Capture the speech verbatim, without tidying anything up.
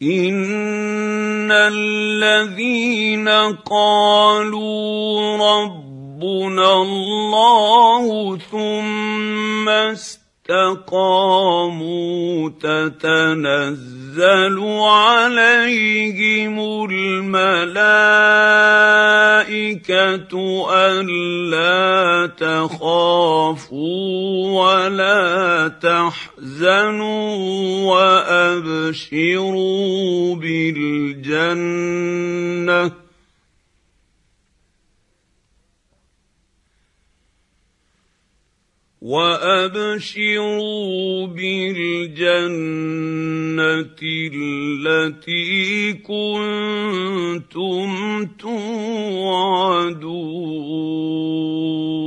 إن الذين قالوا ربنا الله ثم استقاموا تتنزل عليهم الملائكة ألا تخافوا ولا تحزنوا وأبشروا بالجنة وأبشروا بالجنة التي كنتم توعدون.